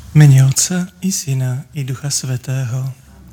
V mene Otca i Syna i Ducha Svätého.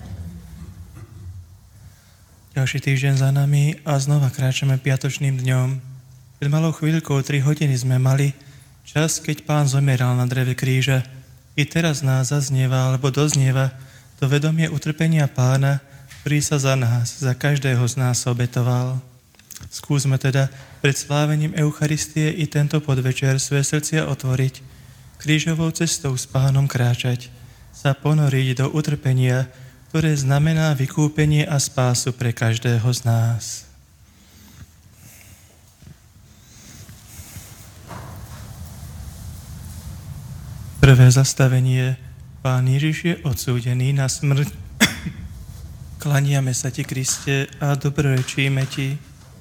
Ďalší týždeň za nami a znova kráčame piatočným dňom. Pred malou chvíľkou 3 hodiny sme mali čas, keď Pán zomieral na dreve kríža. I teraz nás zaznieva alebo doznieva to vedomie utrpenia Pána, ktorý sa za nás, za každého z nás obetoval. Skúsme teda pred slávením Eucharistie i tento podvečer svoje srdcia otvoriť, krížovou cestou s Pánom kráčať, sa ponoriť do utrpenia, ktoré znamená vykúpenie a spásu pre každého z nás. Prvé zastavenie. Pán Ježiš je odsúdený na smrť. Klaniame sa ti, Kriste, a dobrorečíme ti.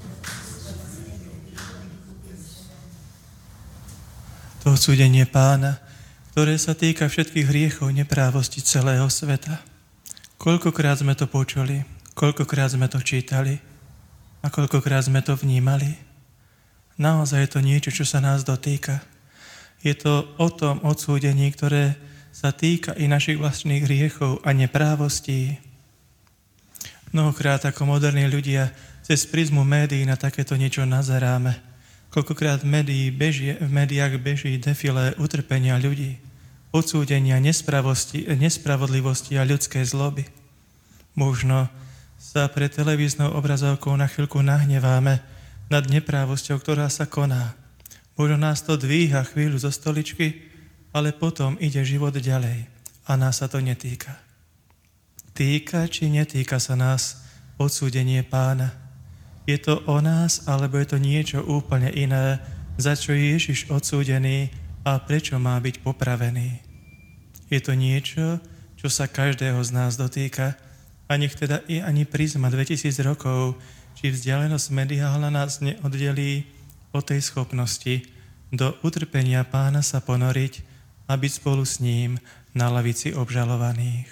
To odsúdenie Pána, ktoré sa týka všetkých hriechov neprávosti celého sveta. Koľkokrát sme to počuli, koľkokrát sme to čítali a koľkokrát sme to vnímali. Naozaj je to niečo, čo sa nás dotýka. Je to o tom odsúdení, ktoré sa týka i našich vlastných hriechov a neprávostí. Mnohokrát ako moderní ľudia cez prizmu médií na takéto niečo nazeráme. Koľkokrát v médiách beží defilé utrpenia ľudí, odsúdenia nespravodlivosti a ľudskej zloby. Možno sa pred televíznou obrazovkou na chvíľku nahneváme nad neprávosťou, ktorá sa koná. Možno nás to dvíha chvíľu zo stoličky, ale potom ide život ďalej a nás sa to netýka. Týka či netýka sa nás odsúdenie Pána? Je to o nás, alebo je to niečo úplne iné, za čo je Ježiš odsúdený a prečo má byť popravený? Je to niečo, čo sa každého z nás dotýka a nech teda i ani prizma 2000 rokov, či vzdialenosť mediálna nás neoddelí od tej schopnosti do utrpenia Pána sa ponoriť a byť spolu s ním na lavici obžalovaných.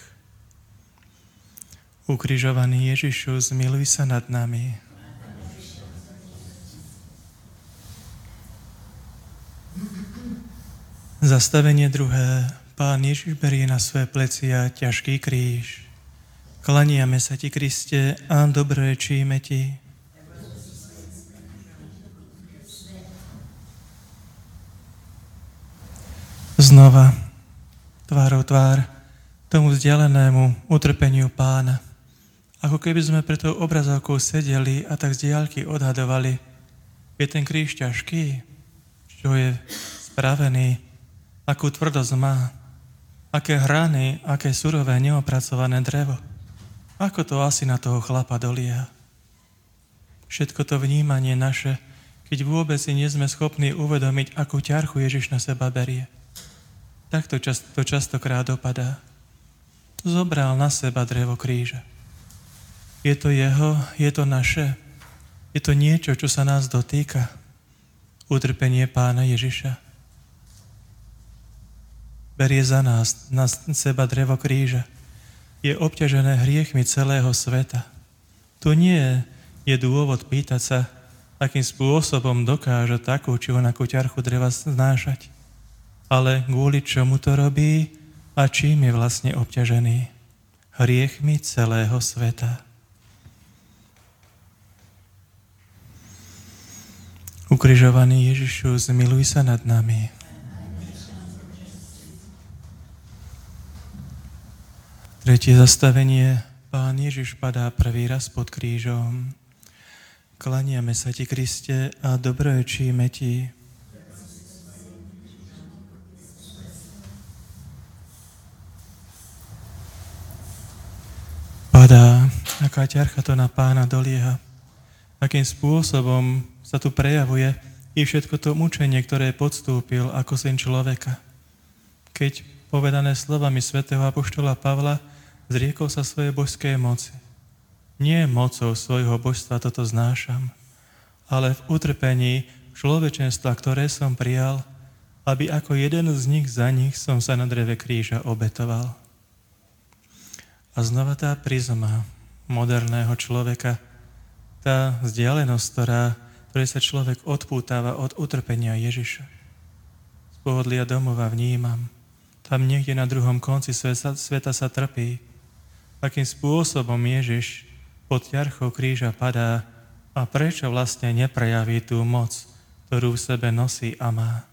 Ukrižovaný Ježišu, zmiluj sa nad nami. Zastavenie druhé. Pán Ježiš berie na svoje plecia ťažký kríž. Klaniame sa ti, Kriste, a dobrorečíme ti. Znova, tvárou tvár, tomu vzdialenému utrpeniu Pána. Ako keby sme pre tou obrazovkou sedeli a tak z diaľky odhadovali, je ten kríž ťažký, čo je spravený, akú tvrdosť má, aké hrany, aké surové neopracované drevo. Ako to asi na toho chlapa dolieha. Všetko to vnímanie naše, keď vôbec si nie sme schopní uvedomiť, akú ťarchu Ježiš na seba berie. Tak to častokrát dopadá. Zobral na seba drevo kríža. Je to jeho, je to naše, je to niečo, čo sa nás dotýka. Utrpenie Pána Ježiša. Berie za nás na seba drevo kríža. Je obťažené hriechmi celého sveta. Tu nie je dôvod pýtať sa, akým spôsobom dokáže takú či onakú ťarchu dreva znášať. Ale kvôli čomu to robí a čím je vlastne obťažený? Hriechmi celého sveta. Ukrižovaný Ježišu, zmiluj sa nad nami. Tretie zastavenie. Pán Ježiš padá prvý raz pod krížom. Klaniame sa ti, Kriste, a dobrorečíme ti. Padá, aká ťarcha to na Pána dolieha. Akým spôsobom sa tu prejavuje i všetko to mučenie, ktoré podstúpil ako syn človeka. Keď povedané slovami svätého apoštola Pavla, zriekol sa svojej božskej moci. Nie mocou svojho božstva toto znášam, ale v utrpení človečenstva, ktoré som prijal, aby ako jeden z nich za nich som sa na dreve kríža obetoval. A znova tá prizma moderného človeka, tá vzdialenosť, ktorej sa človek odpútava od utrpenia Ježiša. Z pohodlia domova vnímam, Tam niekde na druhom konci sveta sa trpí. Akým spôsobom Ježiš pod ťarchou kríža padá a prečo vlastne neprejaví tú moc, ktorú v sebe nosí a má.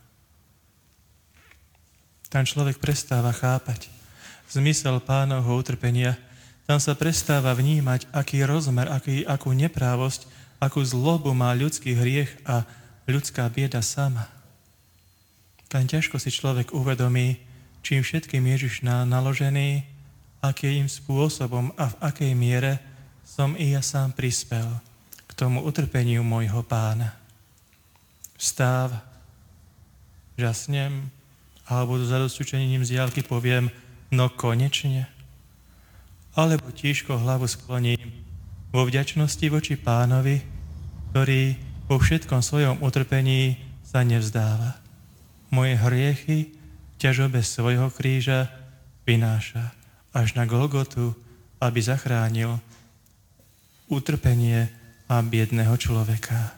Tam človek prestáva chápať zmysel Pánovho utrpenia. Tam sa prestáva vnímať, aký rozmer, akú neprávosť, akú zlobu má ľudský hriech a ľudská bieda sama. Tam ťažko si človek uvedomí, čím všetkým Ježiš naložený, akým spôsobom a v akej miere som i ja sám prispel k tomu utrpeniu môjho Pána. Vstáv, žasnem, alebo s zadozučením z diaľky poviem, no konečne. Alebo tížko hlavu skloním vo vďačnosti voči Pánovi, ktorý po všetkom svojom utrpení sa nevzdáva. Moje hriechy v ťažobe svojho kríža vynáša až na Golgotu, aby zachránil utrpenie a biedného človeka.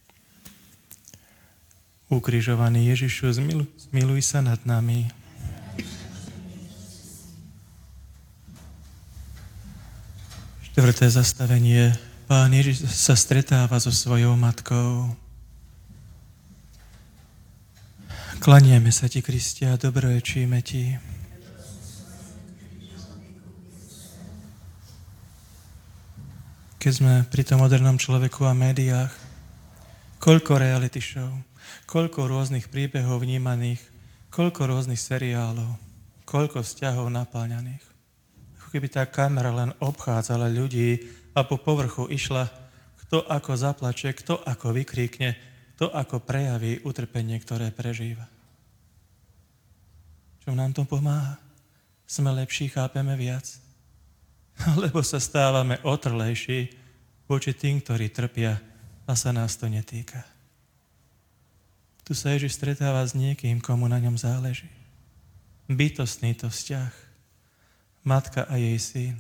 Ukrižovaný Ježišu, zmiluj sa nad nami. Štvrté zastavenie. Pán Ježiš sa stretáva so svojou matkou. Klaniame sa ti, Kriste, a dobrorečíme ti. Keď sme pri tom modernom človeku a médiách, koľko reality show, koľko rôznych príbehov vnímaných, koľko rôznych seriálov, koľko vzťahov napáľaných. Ako keby tá kamera len obchádzala ľudí a po povrchu išla, kto ako zaplače, kto ako vykríkne, kto ako prejaví utrpenie, ktoré prežíva. Čo nám to pomáha? Sme lepší, chápeme viac? Alebo sa stávame otrlejší voči tým, ktorí trpia a sa nás to netýka. Tu sa Ježiš stretáva s niekým, komu na ňom záleží. Bytostný to vzťah. Matka a jej syn.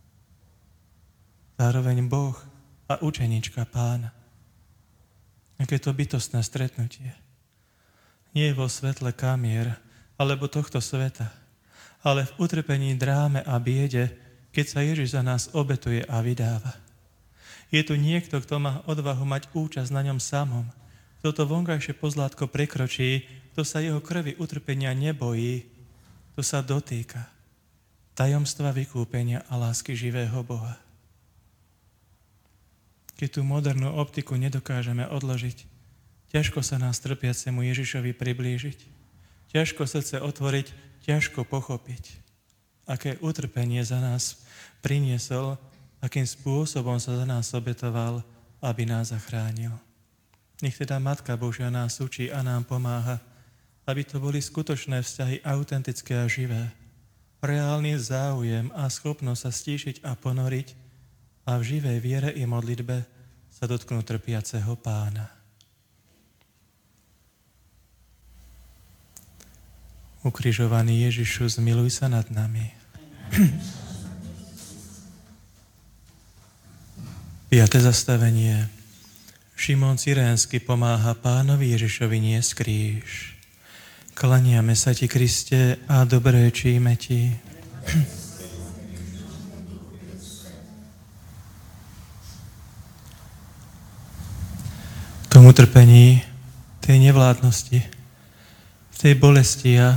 Zároveň Boh a učeníčka Pána. Aké to bytostné stretnutie. Nie vo svetle kamier alebo tohto sveta, ale v utrpení, dráme a biede, keď sa Ježiš za nás obetuje a vydáva. Je tu niekto, kto má odvahu mať účasť na ňom samom, kto to vonkajšie pozlátko prekročí, kto sa jeho krvi utrpenia nebojí, kto sa dotýka tajomstva vykúpenia a lásky živého Boha. Keď tú modernú optiku nedokážeme odložiť, ťažko sa nás trpiacemu Ježišovi priblížiť, ťažko srdce otvoriť, ťažko pochopiť, aké utrpenie za nás priniesol, akým spôsobom sa za nás obetoval, aby nás zachránil. Nech teda Matka Božia nás učí a nám pomáha, aby to boli skutočné vzťahy, autentické a živé, reálny záujem a schopnosť sa stíšiť a ponoriť a v živej viere i modlitbe sa dotknúť trpiaceho Pána. Ukrižovaný Ježišu, zmiluj sa nad nami. 5. zastavenie. Šimon Cyrénsky pomáha Pánovi Ježišovi niesť kríž. Klaniame sa ti, Kriste, a dobrorečíme ti. V tom utrpení, tej nevládnosti, v tej bolesti a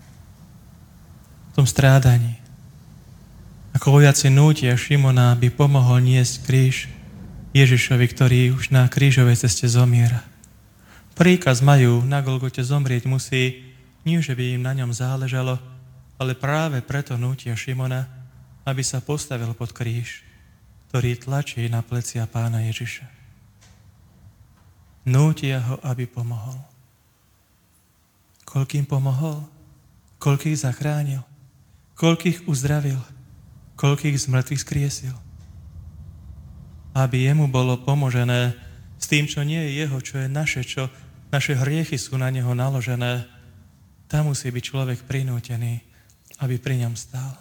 v tom strádaní. Ako vojaci nútia Šimona, aby pomohol niesť kríž Ježišovi, ktorý už na krížovej ceste zomiera. Príkaz majú, na Golgote zomrieť musí, nie že by im na ňom záležalo, ale práve preto nútia Šimona, aby sa postavil pod kríž, ktorý tlačí na plecia Pána Ježiša. Nútia ho, aby pomohol. Koľkým pomohol? Koľkých zachránil? Koľkých uzdravil? Koľkých z mŕtvych skriesil? Aby jemu bolo pomožené s tým, čo nie je jeho, čo je naše, čo naše hriechy sú na neho naložené, tam musí byť človek prinútený, aby pri ňom stál.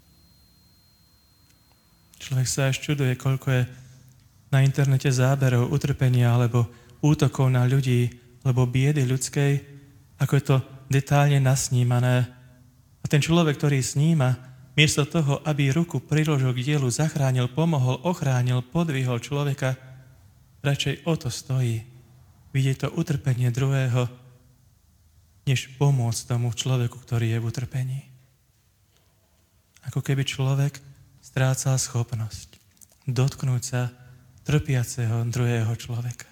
Človek sa až čuduje, koľko je na internete záberov utrpenia alebo útokov na ľudí, alebo biedy ľudskej, ako je to detálne nasnímané a A ten človek, ktorý sníma, miesto toho, aby ruku priložil k dielu, zachránil, pomohol, ochránil, podvihol človeka, radšej o to stojí. Vidieť to utrpenie druhého, než pomôcť tomu človeku, ktorý je v utrpení. Ako keby človek strácal schopnosť dotknúť sa trpiaceho druhého človeka.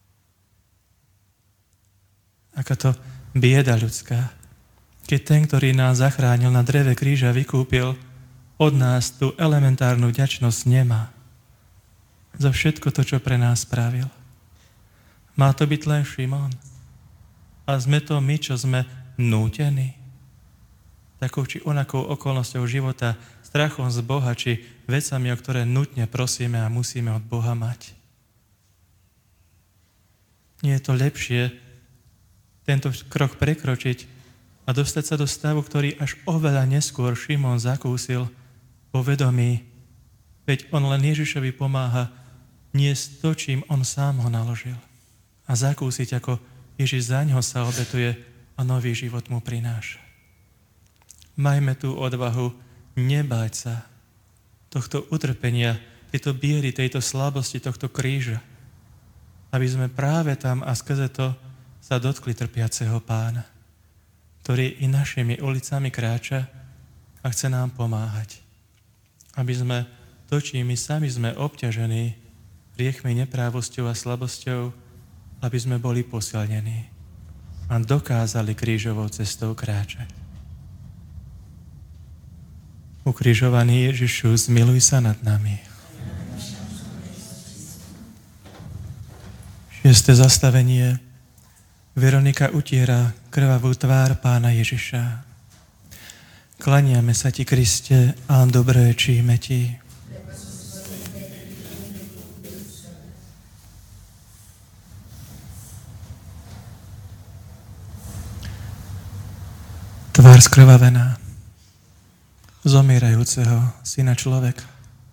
Aká to bieda ľudská, keď ten, ktorý nás zachránil na dreve kríža, vykúpil, od nás tú elementárnu vďačnosť nemá za všetko to, čo pre nás spravil. Má to byť len Šimon. A sme to my, čo sme nútení takou či onakou okolnosťou života, strachom z Boha, či vecami, o ktoré nutne prosíme a musíme od Boha mať. Nie je to lepšie tento krok prekročiť a dostať sa do stavu, ktorý až oveľa neskôr Šimon zakúsil po vedomí, veď on len Ježišovi pomáha niesť to, čím on sám ho naložil. A zakúsiť, ako Ježiš za ňoho sa obetuje a nový život mu prináša. Majme tú odvahu nebáť sa tohto utrpenia, tejto biedy, tejto slabosti, tohto kríža, aby sme práve tam a skrze to sa dotkli trpiaceho Pána, ktorý i našimi ulicami kráča a chce nám pomáhať. Aby sme to, čím my sami sme obťažení hriechmi, neprávosťou a slabosťou, aby sme boli posilnení a dokázali krížovou cestou kráčať. Ukrižovaný Ježišu, zmiluj sa nad nami. 6. zastavenie. Veronika utiera krvavú tvár Pána Ježiša. Klaniame sa ti, Kriste, a dobré číme ti. Tvár skrvavená zomierajúceho syna človeka.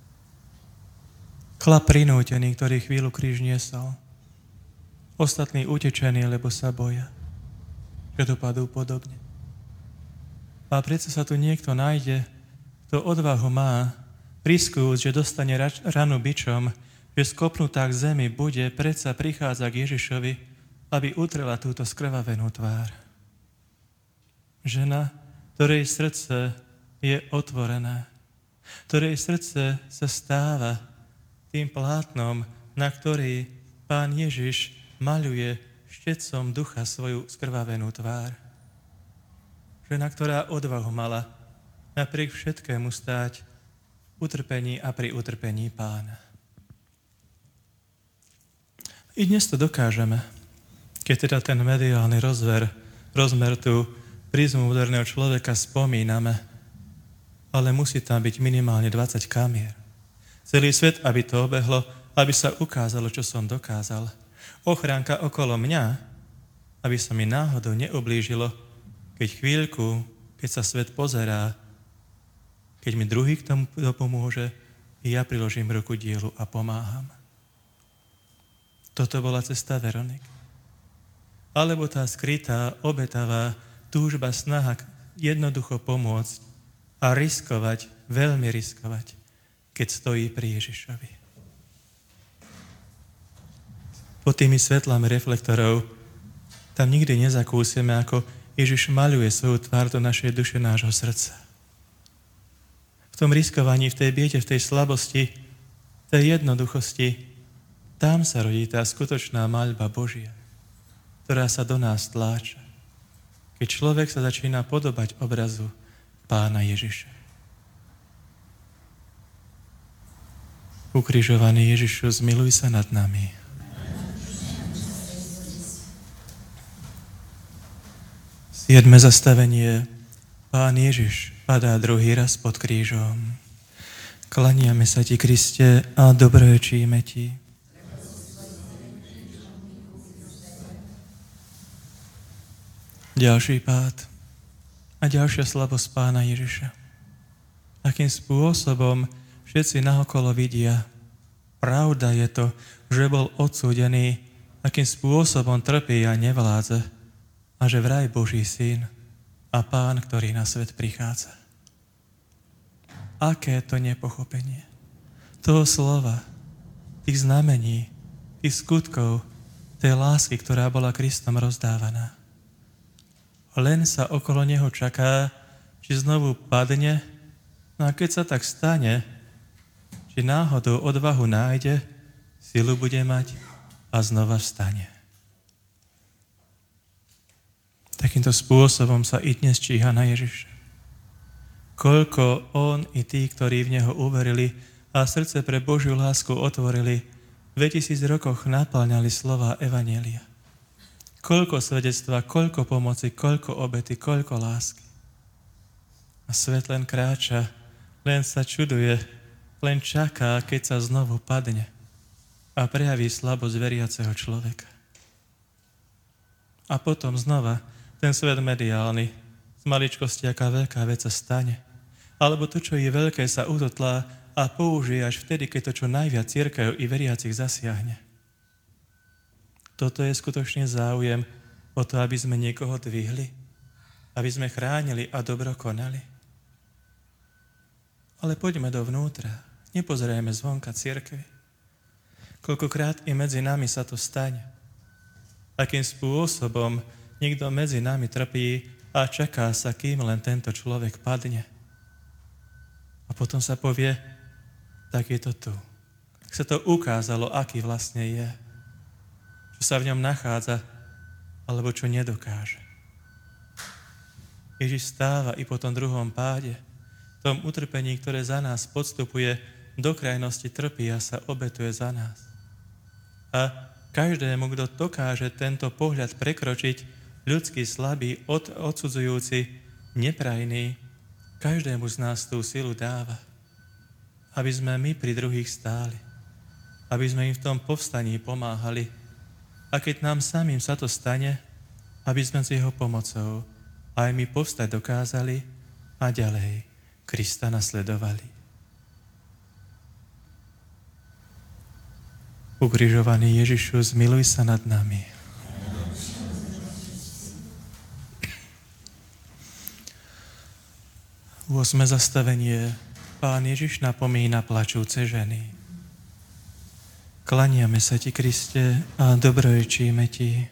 Chlap prinútený, ktorý chvíľu kríž niesol. Ostatní utečení, lebo sa boja, že dopadú podobne. A predsa sa tu niekto nájde, kto odvahu má, riskujúc, že dostane ranu bičom, že skopnutá k zemi bude, predsa prichádza k Ježišovi, aby utrela túto skrvavenú tvár. Žena, ktorej srdce je otvorené, ktorej srdce sa stáva tým plátnom, na ktorý Pán Ježiš maľuje štecom ducha svoju skrvavenú tvár. Žena, ktorá odvahu mala napriek všetkému stáť v utrpení a pri utrpení Pána. I dnes to dokážeme, keď teda ten mediálny rozmer tú prízmu moderného človeka spomíname, ale musí tam byť minimálne 20 kamier. Celý svet, aby to obehlo, aby sa ukázalo, čo som dokázal. Ochránka okolo mňa, aby sa mi náhodou neublížilo, keď chvíľku, keď sa svet pozerá, keď mi druhý k tomu pomôže, ja priložím ruku dielu a pomáham. Toto bola cesta Veronik. Alebo tá skrytá, obetavá túžba, snaha jednoducho pomôcť a riskovať, veľmi riskovať, keď stojí pri Ježišovi. Pod tými svetlami reflektorov tam nikdy nezakúsime, ako Ježiš maľuje svoju tvár do našej duše, nášho srdca. V tom riskovaní, v tej biede, v tej slabosti, tej jednoduchosti, tam sa rodí tá skutočná maľba Božia, ktorá sa do nás tláča. Keď človek sa začína podobať obrazu Pána Ježiša. Ukrižovaný Ježišu, zmiluj sa nad nami. Siedme zastavenie. Pán Ježiš padá druhý raz pod krížom. Klaniame sa ti, Kriste, a dobrorečíme ti. Ďalší pád a ďalšia slabosť Pána Ježiša. Akým spôsobom všetci naokolo vidia. Pravda je to, že bol odsúdený, akým spôsobom trpí a nevládze a že vraj Boží syn a Pán, ktorý na svet prichádza. Aké to nepochopenie toho slova, tých znamení, tých skutkov, tej lásky, ktorá bola Kristom rozdávaná. Len sa okolo neho čaká, či znovu padne, no a keď sa tak stane, či náhodou odvahu nájde, silu bude mať a znova vstane. Takýmto spôsobom sa i dnes číha na Ježiša. Koľko on i tí, ktorí v neho uverili a srdce pre Božiu lásku otvorili, v 2000 rokoch napĺňali slova Evanjelia. Koľko svedectva, koľko pomoci, koľko obety, koľko lásky. A svet len kráča, len sa čuduje, len čaká, keď sa znovu padne a prejaví slabosť veriaceho človeka. A potom znova ten svet mediálny, z maličkosti, aká veľká vec sa stane. Alebo to, čo je veľké, sa utotlá a použije až vtedy, keď to čo najviac cirkev i veriacich zasiahne. Toto je skutočne záujem o to, aby sme niekoho dvihli, aby sme chránili a dobro konali. Ale poďme dovnútra, nepozerajme zvonka cirkvi. Koľkokrát i medzi nami sa to stane. Akým spôsobom niekto medzi nami trpí a čaká sa, kým len tento človek padne. A potom sa povie, tak je to tu. Tak sa to ukázalo, aký vlastne je. Čo sa v ňom nachádza, alebo čo nedokáže. Ježiš stáva i po tom druhom páde, v tom utrpení, ktoré za nás podstupuje, do krajnosti trpí a sa obetuje za nás. A každému, kto dokáže tento pohľad prekročiť, ľudský, slabý, odsudzujúci, neprajný, každému z nás tú silu dáva, aby sme my pri druhých stáli, aby sme im v tom povstaní pomáhali a keď nám samým sa to stane, aby sme s jeho pomocou aj my povstať dokázali a ďalej Krista nasledovali. Ukrižovaný Ježišu, zmiluj sa nad nami. 8. zastavenie. Pán Ježiš napomína plačúce ženy. Klaniame sa ti, Kriste, a dobrorečíme ti.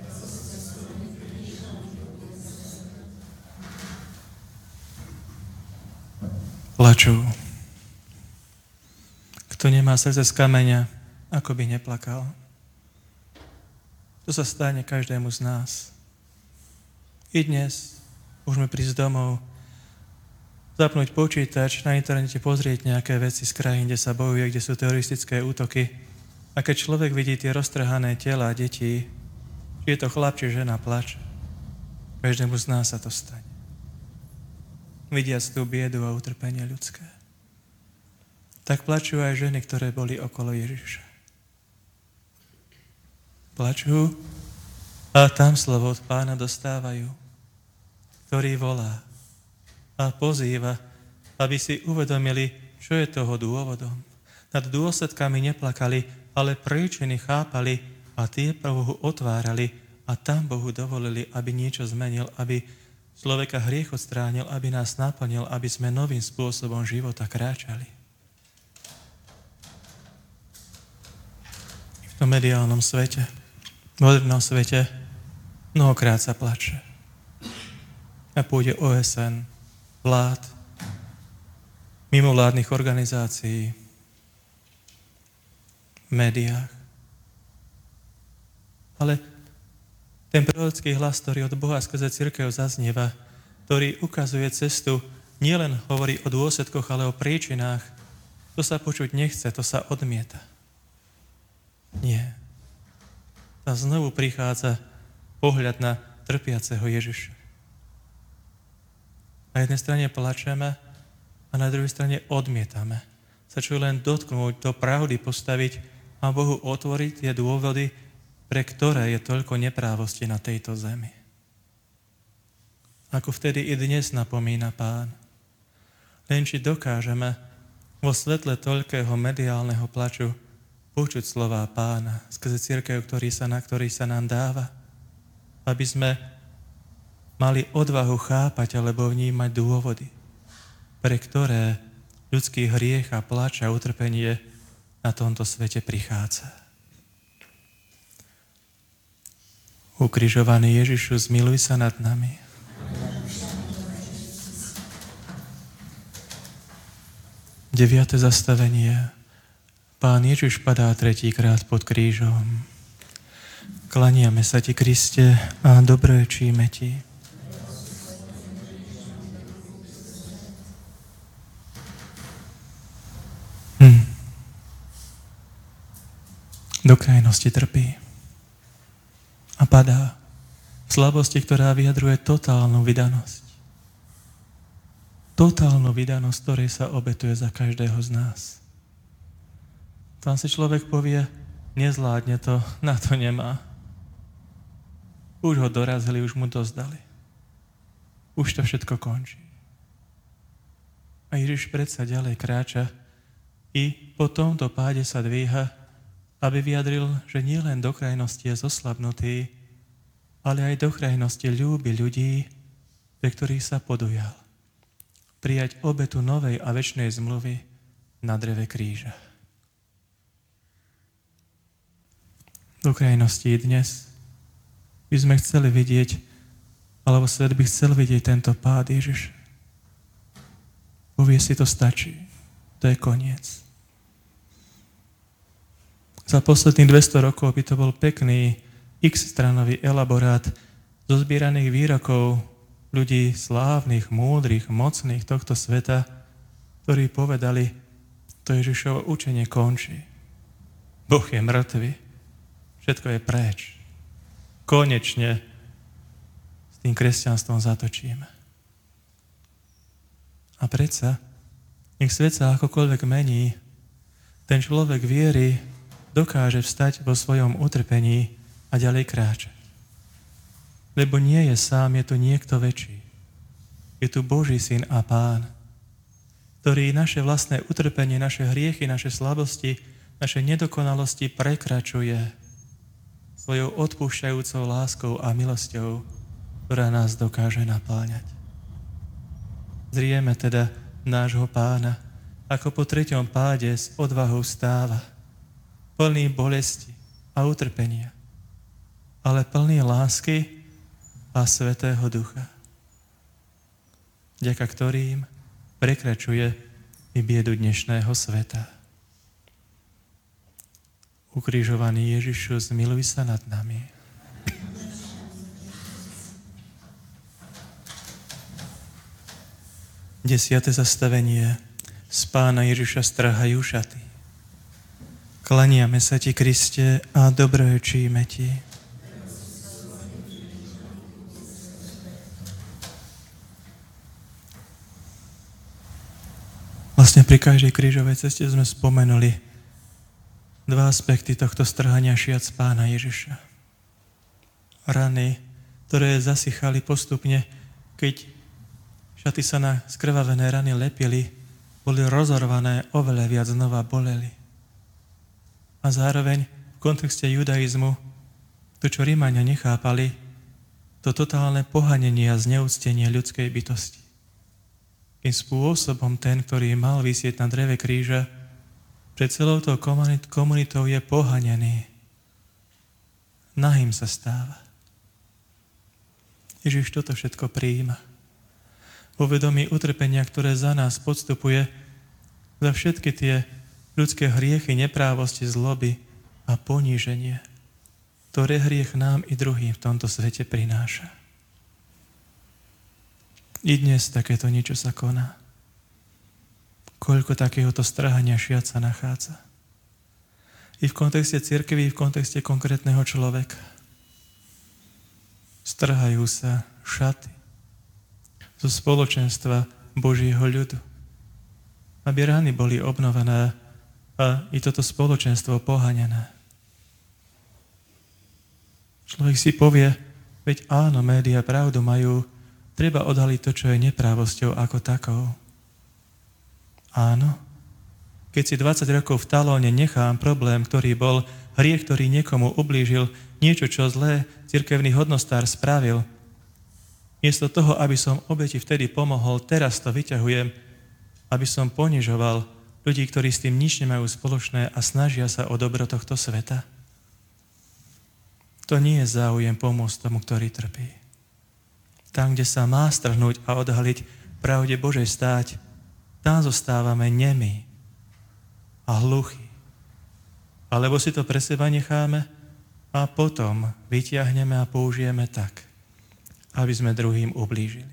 Plačú. Kto nemá srdce z kameňa, ako by neplakal. To sa stane každému z nás. I dnes môžeme prísť domov, zapnúť počítač, na internete pozrieť nejaké veci z krajín, kde sa bojuje, kde sú teroristické útoky. A keď človek vidí tie roztrhané tela detí, či je to chlap, či žena, plače. Každému z nás sa to stane. Vidiac tú biedu a utrpenie ľudské. Tak plačú aj ženy, ktoré boli okolo Ježiša. Plačú a tam slovo od Pána dostávajú, ktorý volá a pozýva, aby si uvedomili, čo je toho dôvodom. Nad dôsledkami neplakali, ale príčiny chápali a tie Bohu otvárali a tam Bohu dovolili, aby niečo zmenil, aby človeka hriech odstránil, aby nás naplnil, aby sme novým spôsobom života kráčali. V tom mediálnom svete, v modernom svete, mnohokrát sa plače. Na pôde OSN, vlád, mimovládnych organizácií, v médiách. Ale ten prorocký hlas, ktorý od Boha skrze cirkev zaznieva, ktorý ukazuje cestu, nielen hovorí o dôsledkoch, ale o príčinách, to sa počuť nechce, to sa odmieta. Nie. A znovu prichádza pohľad na trpiaceho Ježiša. Na jednej strane plačeme a na druhej strane odmietame. Sa čo len dotknúť, do pravdy postaviť a Bohu otvoriť tie dôvody, pre ktoré je toľko neprávosti na tejto zemi. Ako vtedy i dnes napomína Pán. Len či dokážeme vo svetle toľkého mediálneho plaču počuť slová Pána skrze cirkev, ktorý sa nám dáva, aby sme mali odvahu chápať alebo vnímať dôvody, pre ktoré ľudský hriech a pláč a utrpenie na tomto svete prichádza. Ukrižovaný Ježišu, zmiluj sa nad nami. 9. zastavenie. Pán Ježiš padá 3-krát pod krížom. Klaniame sa ti, Kriste, a dobrorečíme ti. Do krajnosti trpí a padá v slabosti, ktorá vyjadruje totálnu vydanosť. Totálnu vydanosť, ktorej sa obetuje za každého z nás. Tam si človek povie, nezvládne to, na to nemá. Už ho dorazili, už mu to zdali. Už to všetko končí. A Ježiš predsa ďalej kráča i po tomto páde sa dvíha, aby vyjadril, že nielen do krajnosti je zoslabnutý, ale aj do krajnosti ľúbi ľudí, pre ktorých sa podujal. Prijať obetu novej a večnej zmluvy na dreve kríža. Do krajnosti dnes by sme chceli vidieť, alebo svet by chcel vidieť tento pád Ježiša. Povie si, to stačí. To je koniec. Za posledných 200 rokov by to bol pekný x-stranový elaborát zozbieraných výrokov ľudí slávnych, múdrych, mocných tohto sveta, ktorí povedali, to Ježišovo učenie končí. Boh je mŕtvy. Všetko je preč. Konečne s tým kresťanstvom zatočíme. A predsa, nech svet sa akokoľvek mení, ten človek viery dokáže vstať vo svojom utrpení a ďalej kráčať. Lebo nie je sám, je tu niekto väčší. Je tu Boží syn a Pán, ktorý naše vlastné utrpenie, naše hriechy, naše slabosti, naše nedokonalosti prekračuje svojou odpúšťajúcou láskou a milosťou, ktorá nás dokáže napáňať. Zrieme teda nášho Pána, ako po 3. páde s odvahou stáva, plný bolesti a utrpenia, ale plný lásky a Svätého Ducha, vďaka ktorým prekračuje i biedu dnešného sveta. Ukrižovaný Ježišu, zmiluj sa nad nami. Desiate zastavenie. Z Pána Ježiša strhajú šaty. Klaniame sa ti, Kriste, a dobrorečíme ti. Vlastne pri každej krížovej ceste sme spomenuli dva aspekty tohto strhania šiat Pána Ježiša. Rany, ktoré zasychali postupne, keď šaty sa na skrvavené rany lepili, boli rozorvané, oveľa viac znova boleli. A zároveň v kontexte judaizmu, to, čo Rímania nechápali, to totálne pohanenie a zneúctenie ľudskej bytosti. Kým spôsobom ten, ktorý mal visieť na dreve kríža, pred celou tou komunitou je pohanený. Nahým sa stáva. Ježiš toto všetko prijíma. Vo vedomí utrpenia, ktoré za nás podstupuje, za všetky tie ľudské hriechy, neprávosti, zloby a poníženie, ktoré hriech nám i druhým v tomto svete prináša. I dnes takéto niečo sa koná. Koľko takéhoto strhania šiat sa nachádza. I v kontexte cirkvi, i v kontexte konkrétneho človeka. Strhajú sa šaty zo spoločenstva Božieho ľudu. Aby rány boli obnovené a i toto spoločenstvo pohanené. Človek si povie, veď áno, médiá pravdu majú, treba odhaliť to, čo je neprávosťou ako takou. Áno. Keď si 20 rokov v talóne nechám problém, ktorý bol hriech, ktorý niekomu ublížil, niečo, čo zlé cirkevný hodnostár spravil, Miesto toho, aby som obeti vtedy pomohol, teraz to vyťahujem, aby som ponižoval ľudí, ktorí s tým nič nemajú spoločné a snažia sa o dobro tohto sveta. To nie je záujem pomôcť tomu, ktorý trpí. Tam, kde sa má strhnúť a odhaliť pravde Božej stáť, tam zostávame nemí a hluchí. Alebo si to pre seba necháme a potom vytiahneme a použijeme tak, aby sme druhým ublížili.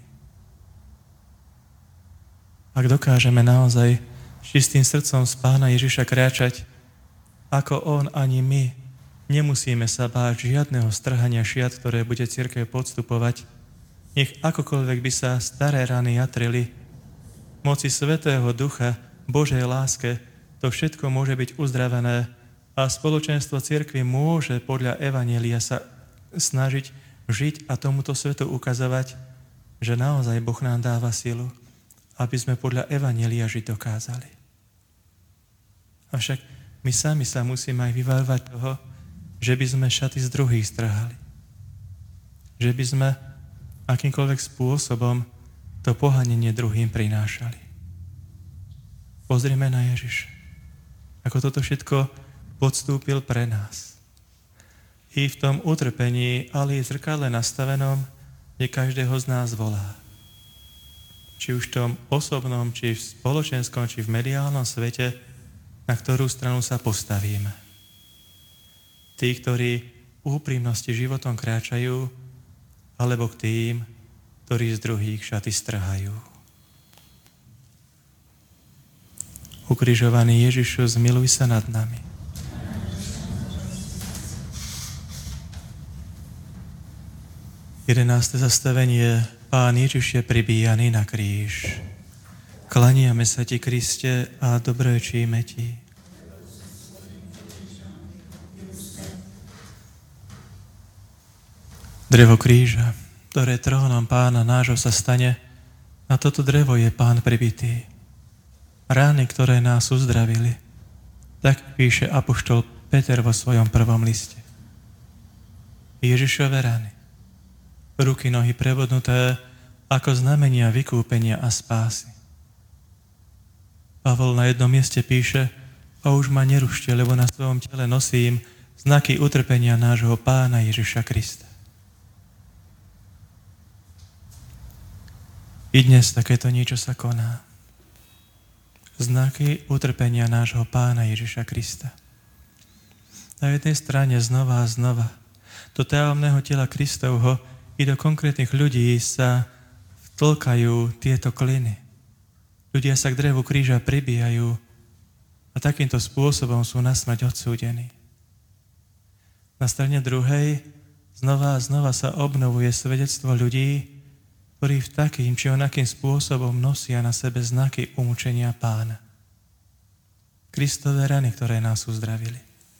Ak dokážeme naozaj čistým srdcom z Pána Ježiša kráčať, ako On ani my, nemusíme sa báť žiadneho strhania šiat, ktoré bude cirkev podstupovať. Nech akokoľvek by sa staré rany jatrili, moci Svätého Ducha, Božej láske, to všetko môže byť uzdravené a spoločenstvo cirkvi môže podľa Evanjelia sa snažiť žiť a tomuto svetu ukazovať, že naozaj Boh nám dáva silu, aby sme podľa Evanjelia žiť dokázali. Avšak my sami sa musíme aj vyvarovať toho, že by sme šaty z druhých strhali. Že by sme akýmkoľvek spôsobom to pohanenie druhým prinášali. Pozrime na Ježiša, ako toto všetko podstúpil pre nás. I v tom utrpení, ale i zrkadle nastavenom, kde každého z nás volá. Či už v tom osobnom, či v spoločenskom, či v mediálnom svete, na ktorú stranu sa postavíme. Tí, ktorí úprimnosti životom kráčajú, alebo k tým, ktorí z druhých šaty strhajú. Ukrižovaný Ježišu, zmiluj sa nad nami. Jedenáste zastavenie. Pán Ježiš je pribíjaný na kríž. Klaniame sa ti, Kriste, a dobrorečíme ti. Drevo kríža, ktoré trónom Pána nášho sa stane, na toto drevo je Pán pribitý. Rány, ktoré nás uzdravili, tak píše apoštol Peter vo svojom prvom liste. Ježišove rany, ruky, nohy prebodnuté ako znamenia vykúpenia a spásy. Pavol na jednom mieste píše: a už ma nerušte, lebo na svojom tele nosím znaky utrpenia nášho Pána Ježiša Krista. I dnes takéto niečo sa koná. Znaky utrpenia nášho Pána Ježiša Krista. Na jednej strane znova a znova do tajomného tela Kristovho i do konkrétnych ľudí sa vtlkajú tieto kliny. Ľudia sa k drevu kríža pribíjajú a takýmto spôsobom sú na smrť odsúdení. Na strane druhej znova a znova sa obnovuje svedectvo ľudí, ktorí v takým či onakým spôsobom nosia na sebe znaky umúčenia Pána. Kristove rany, ktoré nás uzdravili.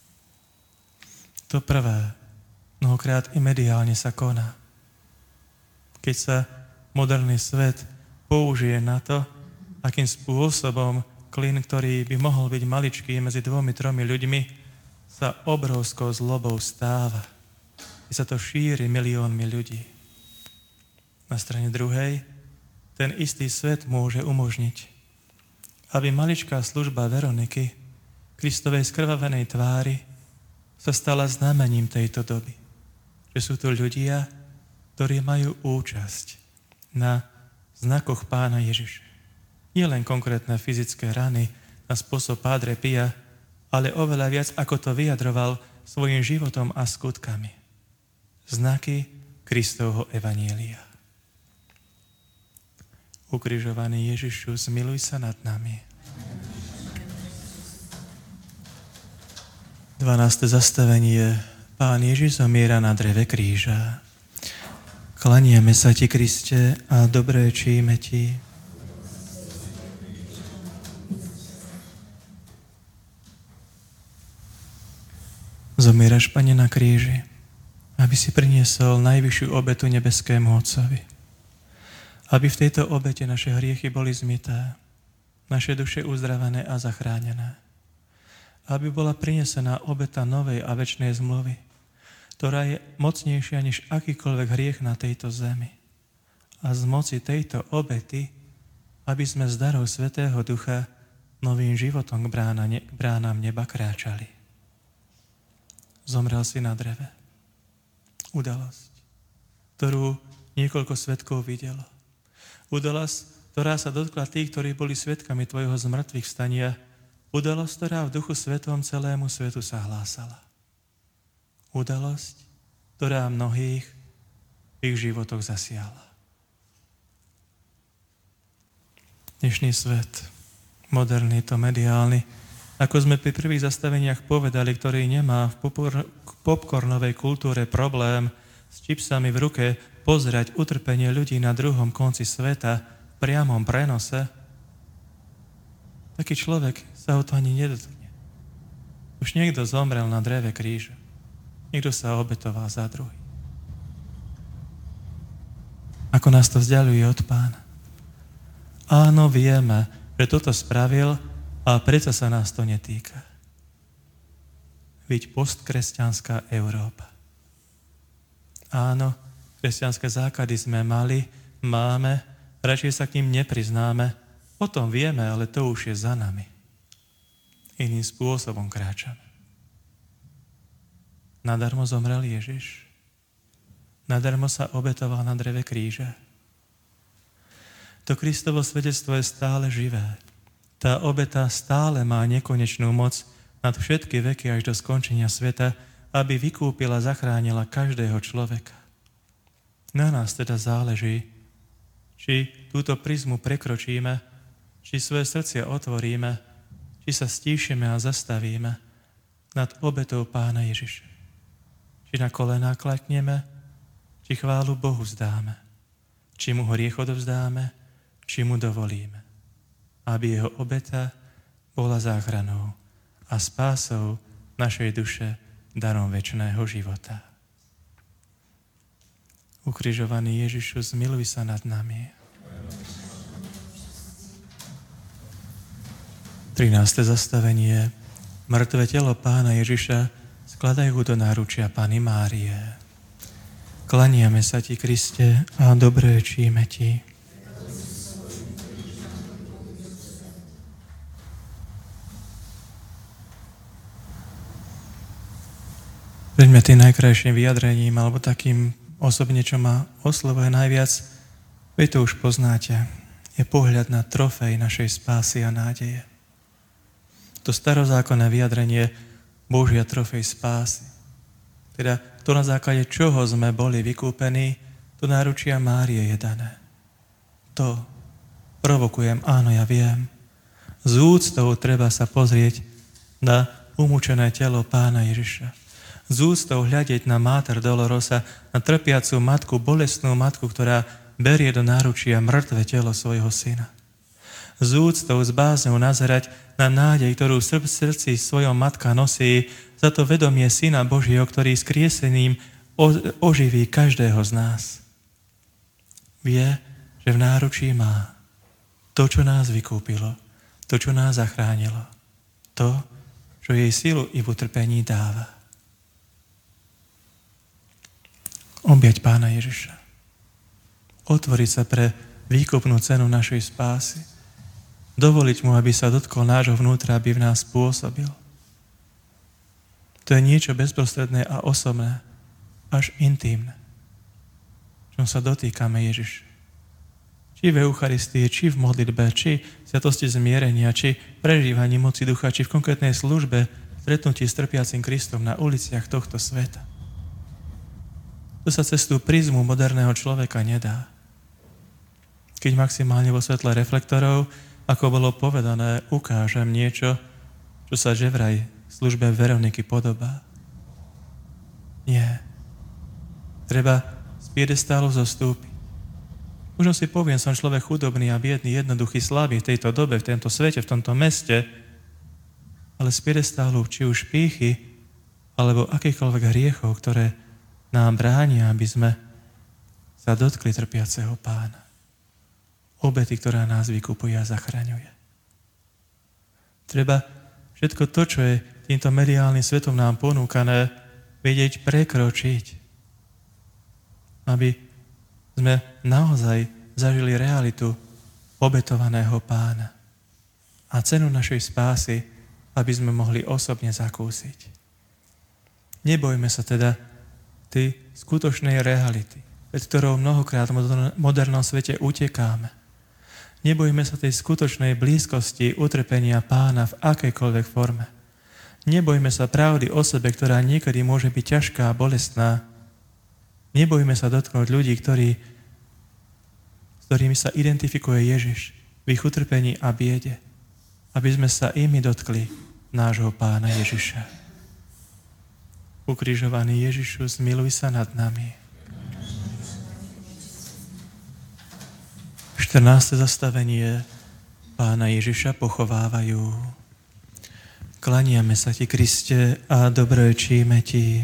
To prvé, mnohokrát i mediálne sa koná. Keď sa moderný svet použije na to, akým spôsobom klin, ktorý by mohol byť maličký medzi 2-3 ľuďmi, sa obrovskou zlobou stáva. I sa to šíri miliónmi ľudí. Na strane druhej, ten istý svet môže umožniť, aby maličká služba Veroniky, Kristovej skrvavenej tvári, sa stala znamením tejto doby. Že sú to ľudia, ktorí majú účasť na znakoch Pána Ježiša. Nie len konkrétne fyzické rany na spôsob Padre Pia, ale oveľa viac, ako to vyjadroval svojim životom a skutkami. Znaky Kristovho evanjelia. Ukrižovaný Ježišu, zmiluj sa nad nami. 12. zastavenie. Pán Ježiš zomiera na dreve kríža. Klaniame sa ti, Kriste, a dobrorečíme ti. Zomieraš, Pane, na kríži, aby si priniesol najvyššiu obetu nebeskému Otcovi. Aby v tejto obete naše hriechy boli zmyté, naše duše uzdravené a zachránené. Aby bola prinesená obeta novej a večnej zmluvy, ktorá je mocnejšia než akýkoľvek hriech na tejto zemi. a z moci tejto obety, aby sme z darov Svätého Ducha novým životom k bránam neba kráčali. Zomrel si na dreve. Udalosť, ktorú niekoľko svedkov videlo. Udalosť, ktorá sa dotkla tých, ktorí boli svedkami tvojho zmrtvých vstania. Udalosť, ktorá v Duchu Svetom celému svetu sa hlásala. Udalosť, ktorá mnohých v ich životoch zasiala. Dnešný svet, moderný to mediálny, ako sme pri prvých zastaveniach povedali, ktorý nemá v popcornovej kultúre problém s čipsami v ruke pozerať utrpenie ľudí na druhom konci sveta v priamom prenose, taký človek sa o to ani nedotkne. Už niekto zomrel na dreve kríža. Niekto sa obetoval za druhý. Ako nás to vzdialuje od Pána. Áno, vieme, že toto spravil, a predsa sa nás to netýka. Veď postkresťanská Európa. Áno, kresťanské základy sme mali, máme, radšej sa k ním nepriznáme. O tom vieme, ale to už je za nami. Iným spôsobom kráčame. Nadarmo zomrel Ježiš. Nadarmo sa obetoval na dreve kríža. To Kristovo svedectvo je stále živé. Tá obeta stále má nekonečnú moc nad všetky veky až do skončenia sveta, aby vykúpila, zachránila každého človeka. Na nás teda záleží, či túto prizmu prekročíme, či svoje srdcia otvoríme, či sa stíšime a zastavíme nad obetou Pána Ježiša. Či na kolená klakneme, či chválu Bohu vzdáme, či mu hriech odovzdáme, či mu dovolíme, aby jeho obeta bola záchranou a spásou našej duše darom večného života. Ukrižovaný Ježišu, zmiluj sa nad nami. 13. zastavenie. Mŕtve telo Pána Ježiša skladajú do náručia Panny Márie. Klaniame sa ti, Kriste, a dobrorečíme ti. Preďme tým najkrajším vyjadrením, alebo takým osobne, čo ma oslovuje najviac, vy to už poznáte, je pohľad na trofej našej spásy a nádeje. To starozákonné vyjadrenie Božia trofej spásy. Teda to, na základe čoho sme boli vykúpení, to náručia Márie je dané. To provokujem, áno, ja viem. Z úctou treba sa pozrieť na umúčené telo Pána Ježiša. Z úctou hľadiť na Mater Dolorosa, na trpiacu matku, bolestnú matku, ktorá berie do náručia mŕtve telo svojho syna. Z úctou, s bázňou nazerať na nádej, ktorú v srdci svojho matka nosí, za to vedomie Syna Božieho, ktorý skriesením oživí každého z nás. Vie, že v náručí má to, čo nás vykúpilo, to, čo nás zachránilo, to, čo jej silu i v utrpení dáva. Objať Pána Ježiša. Otvoriť sa pre výkupnú cenu našej spásy. Dovoliť mu, aby sa dotkol nášho vnútra, aby v nás pôsobil. To je niečo bezprostredné a osobné, až intímne. Čom sa dotýkame Ježiša. Či v Eucharistii, či v modlitbe, či v sviatosti zmierenia, či prežívaní moci ducha, či v konkrétnej službe, stretnutí s trpiacim Kristom na uliciach tohto sveta. To sa cez tú prizmu moderného človeka nedá. Keď maximálne vo svetle reflektorov, ako bolo povedané, ukážem niečo, čo sa že vraj v službe Veroniky podobá. Nie. Treba z piedestálu zostúpiť. Možno si poviem, som človek chudobný a biedný, jednoduchý, slabý v tejto dobe, v tomto svete, v tomto meste, ale z piedestálu, či už pýchy, alebo akýchkoľvek hriechov, ktoré nám bránia, aby sme sa dotkli trpiaceho Pána. Obety, ktorá nás vykupuje a zachraňuje. Treba všetko to, čo je týmto mediálnym svetom nám ponúkané, vedieť prekročiť, aby sme naozaj zažili realitu obetovaného Pána a cenu našej spásy, aby sme mohli osobne zakúsiť. Nebojme sa teda tej skutočnej reality, pred ktorou mnohokrát v modernom svete utekáme. Nebojme sa tej skutočnej blízkosti utrpenia Pána v akejkoľvek forme. Nebojme sa pravdy o sebe, ktorá niekedy môže byť ťažká a bolestná. Nebojme sa dotknúť ľudí, s ktorými sa identifikuje Ježiš v ich utrpení a biede, aby sme sa imi dotkli nášho Pána Ježiša. Ukrižovaný Ježišu, zmiluj sa nad nami. 14. zastavenie. Pána Ježiša pochovávajú. Klaniame sa ti, Kriste, a dobrorečíme ti.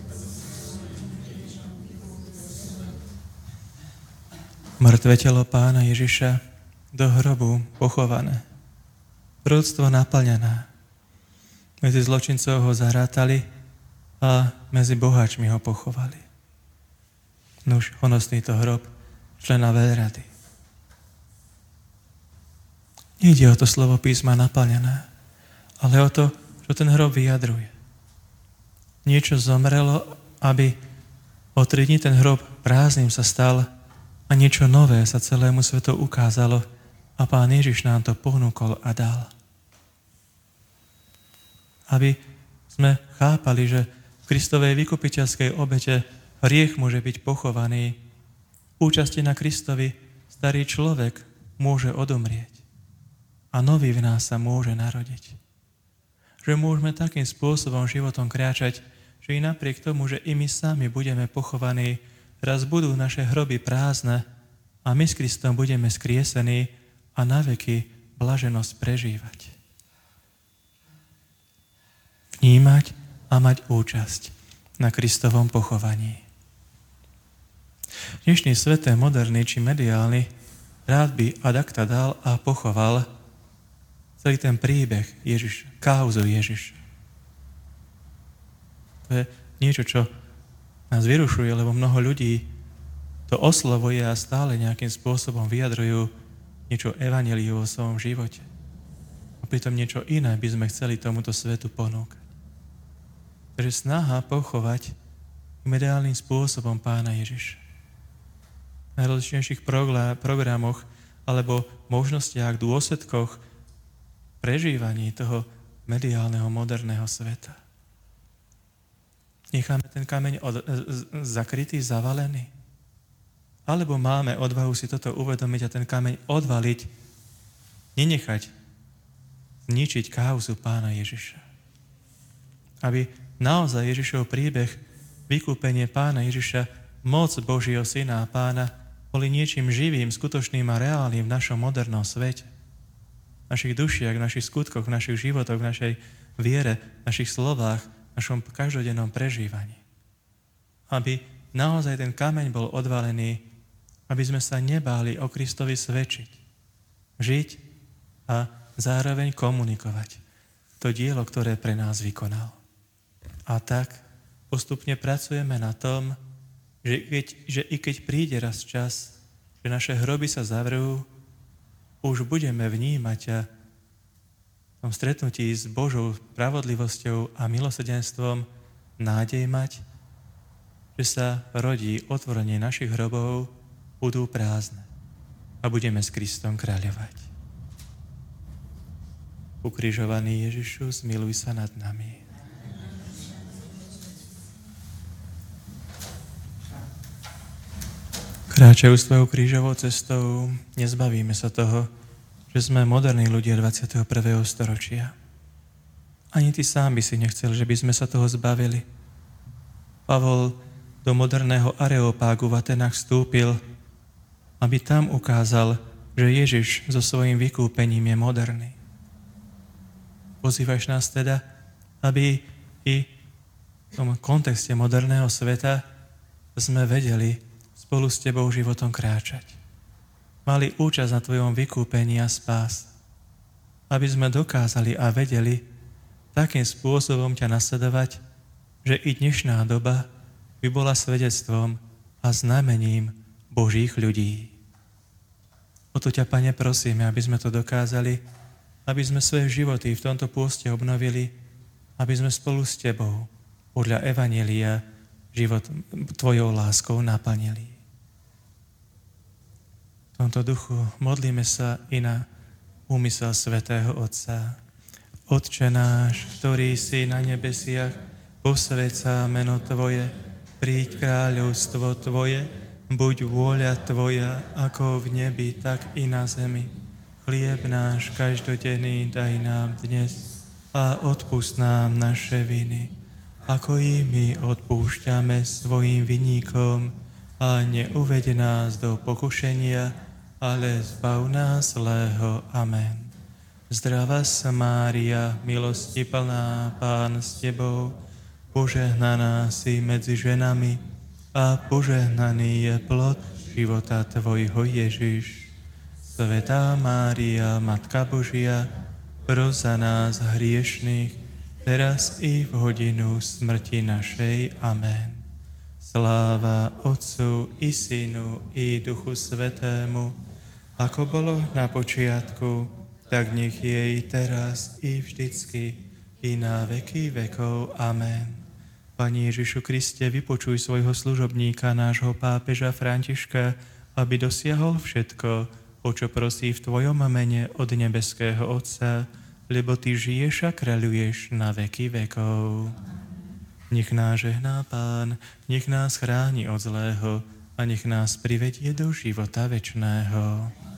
Mŕtve telo Pána Ježiša do hrobu pochované. Proroctvo naplnené. Medzi zločincov ho zarátali a medzi boháčmi ho pochovali. Nuž, honosný to hrob člena veľrady. Nejde o to slovo písma naplnené, ale o to, čo ten hrob vyjadruje. Niečo zomrelo, aby o 3 dní ten hrob prázdnym sa stal a niečo nové sa celému svetu ukázalo a Pán Ježiš nám to ponúkol a dal. Aby sme chápali, že v Kristovej vykupiteľskej obete hriech môže byť pochovaný. V účasti na Kristovi starý človek môže odomrieť a nový v nás sa môže narodiť. Že môžeme takým spôsobom životom kráčať, že i napriek tomu, že i my sami budeme pochovaní, raz budú naše hroby prázdne a my s Kristom budeme skriesení a naveky blaženosť prežívať. Vnímať a mať účasť na Kristovom pochovaní. Dnešný svet je moderný či mediálny, rád by ad acta dal a pochoval celý ten príbeh Ježiša, kauzu Ježiša. To je niečo, čo nás vyrušuje, lebo mnoho ľudí to oslovuje a stále nejakým spôsobom vyjadrujú niečo evanjeliu vo svojom živote. A pritom niečo iné by sme chceli tomuto svetu ponúkať. Takže snaha pochovať mediálnym spôsobom Pána Ježiša. Na rozličnejších programoch alebo možnostiach, dôsledkoch prežívaní toho mediálneho, moderného sveta. Necháme ten kameň zakrytý, zavalený? Alebo máme odvahu si toto uvedomiť a ten kameň odvaliť, nenechať zničiť kauzu Pána Ježiša. Aby naozaj Ježišov príbeh, vykúpenie Pána Ježiša, moc Božieho Syna a Pána boli niečím živým, skutočným a reálnym v našom modernom svete. V našich dušiach, v našich skutkoch, v našich životoch, v našej viere, v našich slovách, v našom každodennom prežívaní. Aby naozaj ten kameň bol odvalený, aby sme sa nebáli o Kristovi svedčiť, žiť a zároveň komunikovať to dielo, ktoré pre nás vykonal. A tak postupne pracujeme na tom, že i keď príde raz čas, že naše hroby sa zavrú, už budeme vnímať a v tom stretnutí s Božou spravodlivosťou a milosrdenstvom nádej mať, že sa rodí otvorenie našich hrobov, budú prázdne a budeme s Kristom kráľovať. Ukrižovaný Ježišu, zmiluj sa nad nami. Kráčajú svojou krížovou cestou, nezbavíme sa toho, že sme moderní ľudia 21. storočia. Ani ty sám by si nechcel, že by sme sa toho zbavili. Pavol do moderného Areopágu v Atenách vstúpil, aby tam ukázal, že Ježiš so svojím vykúpením je moderný. Pozývaš nás teda, aby i v tom kontexte moderného sveta sme vedeli spolu s tebou životom kráčať. Mali účasť na tvojom vykúpení a spás. Aby sme dokázali a vedeli takým spôsobom ťa nasledovať, že i dnešná doba by bola svedectvom a znamením Božích ľudí. O to ťa, Pane, prosíme, aby sme to dokázali, aby sme svoje životy v tomto pôste obnovili, aby sme spolu s Tebou podľa Evanjelia život Tvojou láskou naplnili. V tomto duchu modlíme sa i na úmysel svätého Otca. Otče náš, ktorý si na nebesiach, posväť sa meno Tvoje, príď kráľovstvo Tvoje, buď vôľa Tvoja, ako v nebi, tak i na zemi. Chlieb náš každodenný daj nám dnes a odpusť nám naše viny, ako i my odpúšťame svojim vinníkom, a neuveď nás do pokušenia, ale zbav nás zlého. Amen. Zdravá sa Mária, milosti plná, Pán s Tebou, požehnaná si medzi ženami a požehnaný je plod života Tvojho Ježiš. Svätá Mária, Matka Božia, pros za nás hriešných, teraz i v hodinu smrti našej. Amen. Sláva Otcu i Synu i Duchu Svätému, ako bolo na počiatku, tak nech je i teraz i vždycky i na veky vekov. Amen. Pani Ježišu Kriste, vypočuj svojho služobníka, nášho pápeža Františka, aby dosiahol všetko, o čo prosí v Tvojom mene od nebeského Otca, lebo Ty žiješ a kráľuješ na veky vekov. Nech nás žehná Pán, nech nás chráni od zlého a nech nás privedie do života večného.